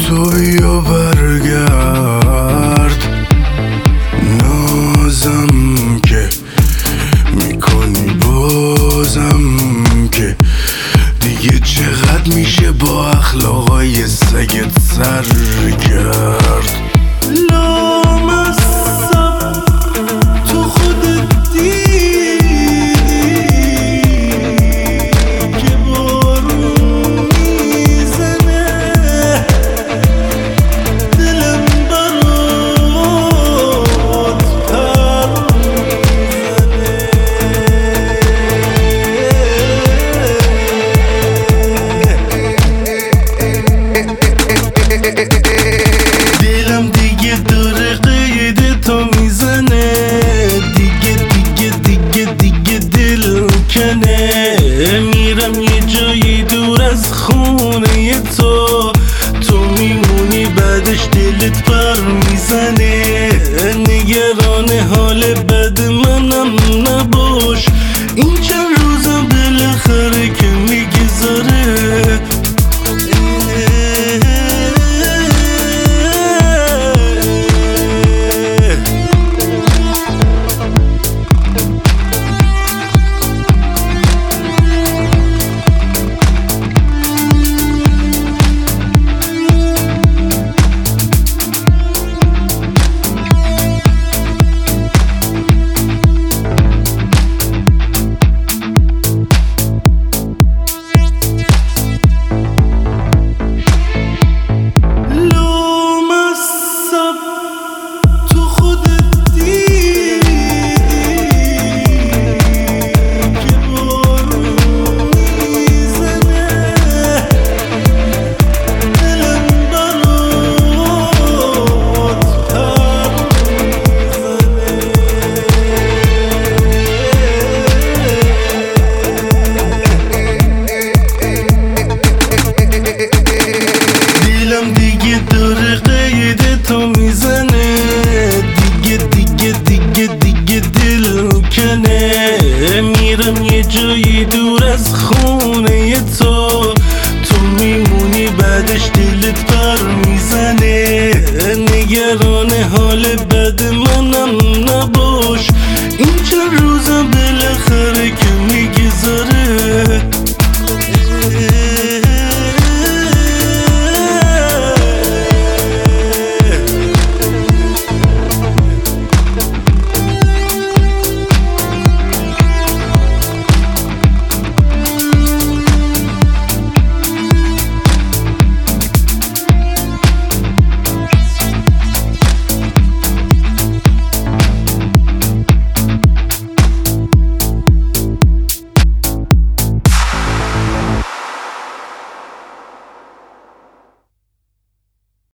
تو بیا برگرد، نازم که میکنی بازم که دیگه چقدر میشه با اخلاقای سگت سر کرد. لامصب تو خودت دیدی که بارون میزنه، دلم برات پر میزنه. دلم دیگه داره قید تو میزنه، دیگه دل کنه. میرم یه جایی دور از خونه تو میمونی بعدش دلت پر میزنه. نگران حال بد منم نباش، این چند روزم بالاخره که میگذره. دیگه داره قید تو میزنه، دیگه دل کنه. میرم یه جایی دور از خونه تو میمونی بعدش دلت پر میزنه. نگران حال بد منم